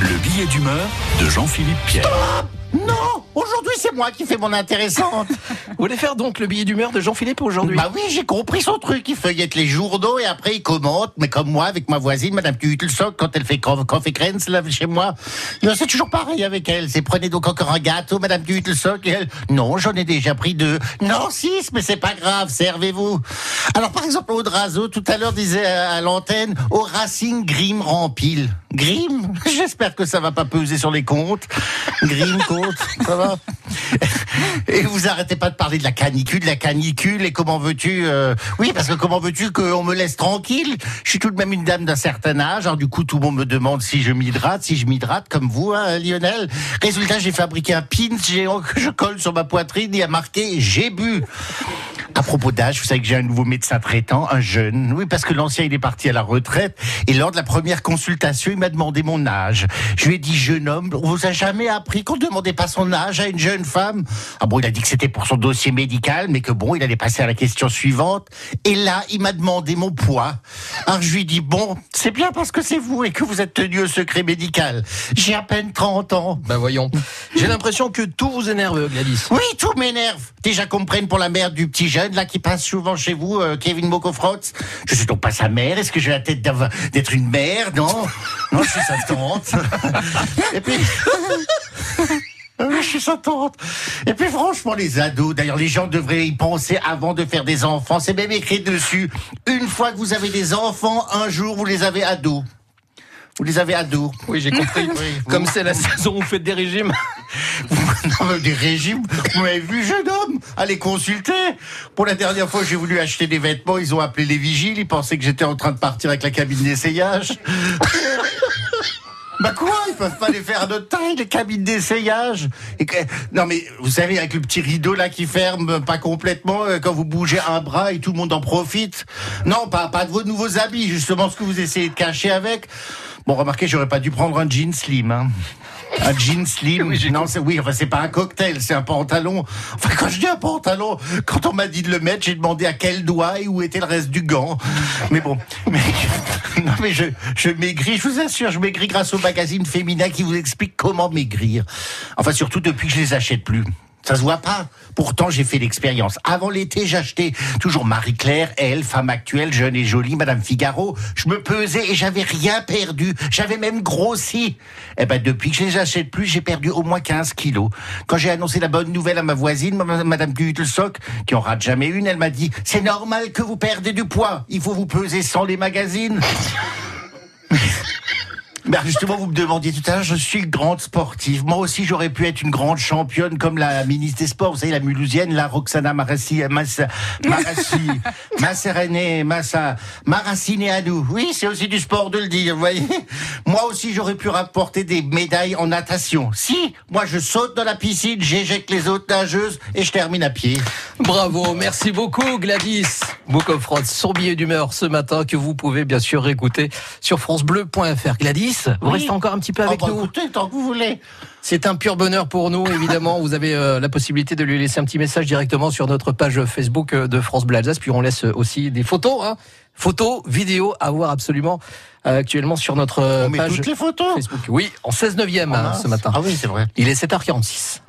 Le billet d'humeur de Jean-Philippe Pierre. Stop ! Non, aujourd'hui c'est moi qui fais mon intéressante. Vous voulez faire donc le billet d'humeur de Jean-Philippe aujourd'hui? Bah oui, j'ai compris son truc. Il feuillette les journaux et après il commente. Mais comme moi, avec ma voisine, Madame Kutelsock, quand elle fait conférence là chez moi, c'est toujours pareil avec elle. C'est prenez donc encore un gâteau, Madame Kutelsock. Et elle, non, j'en ai déjà pris 2. Non, 6, mais c'est pas grave, servez-vous. Alors par exemple, Aude Razo, tout à l'heure disait à l'antenne, au Racing, Grimm rempile. Grimm? J'espère que ça va pas peser sur les comptes. Grimm, compte, ça va? Et vous arrêtez pas de parler de la canicule, et comment veux-tu oui, parce que comment veux-tu qu'on me laisse tranquille? Je suis tout de même une dame d'un certain âge, alors du coup tout le monde me demande si je m'hydrate comme vous, hein, Lionel. Résultat, j'ai fabriqué un pin géant que je colle sur ma poitrine, il y a marqué « J'ai bu ». À propos d'âge, vous savez que j'ai un nouveau médecin traitant, un jeune. Oui, parce que l'ancien, il est parti à la retraite. Et lors de la première consultation, il m'a demandé mon âge. Je lui ai dit, jeune homme, on vous a jamais appris qu'on ne demandait pas son âge à une jeune femme? Ah bon, il a dit que c'était pour son dossier médical, mais que bon, il allait passer à la question suivante. Et là, il m'a demandé mon poids. Alors je lui ai dit, bon, c'est bien parce que c'est vous et que vous êtes tenu au secret médical. J'ai à peine 30 ans. Ben voyons. J'ai l'impression que tout vous énerve, Gladys. Oui, tout m'énerve. Déjà qu'on me prenne pour la mère du petit jeune, là, qui passe souvent chez vous, Kevin Mokofrotz. Je suis donc pas sa mère. Est-ce que j'ai la tête d'être une mère? Non. Non, je suis sa tante. Et puis... Oui, je suis sa tante. Et puis franchement, les ados, d'ailleurs les gens devraient y penser avant de faire des enfants. C'est même écrit dessus. Une fois que vous avez des enfants, un jour vous les avez ados. Vous les avez ados. Oui, j'ai compris. Oui, comme c'est la saison où vous faites des régimes. Non, mais des régimes. Vous m'avez vu, jeune homme? Allez consulter. Pour la dernière fois, j'ai voulu acheter des vêtements. Ils ont appelé les vigiles. Ils pensaient que j'étais en train de partir avec la cabine d'essayage. Bah quoi? Ils peuvent pas les faire à notre taille, les cabines d'essayage. Non mais, vous savez, avec le petit rideau là qui ferme pas complètement, quand vous bougez un bras et tout le monde en profite. Non, pas de vos nouveaux habits, justement ce que vous essayez de cacher avec. Bon, remarquez, j'aurais pas dû prendre un jean slim, hein. Un jean slim. Oui, non, c'est pas un cocktail, c'est un pantalon. Enfin, quand je dis un pantalon, quand on m'a dit de le mettre, j'ai demandé à quel doigt et où était le reste du gant. Mais bon, non, mais je maigris, je vous assure, je maigris grâce au magazine féminin qui vous explique comment maigrir. Enfin, surtout depuis que je les achète plus. Ça se voit pas. Pourtant, j'ai fait l'expérience. Avant l'été, j'achetais toujours Marie-Claire, Elle, Femme Actuelle, Jeune et Jolie, Madame Figaro. Je me pesais et j'avais rien perdu. J'avais même grossi. Eh ben, depuis que je les achète plus, j'ai perdu au moins 15 kilos. Quand j'ai annoncé la bonne nouvelle à ma voisine, Madame Kutelsock, qui en rate jamais une, elle m'a dit, c'est normal que vous perdez du poids. Il faut vous peser sans les magazines. Ben justement, vous me demandiez tout à l'heure, je suis une grande sportive. Moi aussi, j'aurais pu être une grande championne comme la ministre des Sports. Vous savez, la Mulhousienne, la Roxana Maracineanu. Oui, c'est aussi du sport de le dire, vous voyez. Moi aussi, j'aurais pu rapporter des médailles en natation. Si, moi, je saute dans la piscine, j'éjecte les autres nageuses et je termine à pied. Bravo, merci beaucoup, Gladys Mokofrotz. Son billet d'humeur ce matin que vous pouvez bien sûr écouter sur francebleu.fr. Gladys, vous restez encore un petit peu avec nous. Écoutez, tant que vous voulez. C'est un pur bonheur pour nous, évidemment. Vous avez la possibilité de lui laisser un petit message directement sur notre page Facebook de France Bleu Alsace. Puis on laisse aussi des photos, hein. Photos, vidéos à voir absolument actuellement sur notre on met page toutes les photos. Facebook. Oui, en 16/9 ce matin. Ah oui, c'est vrai. Il est 7h46.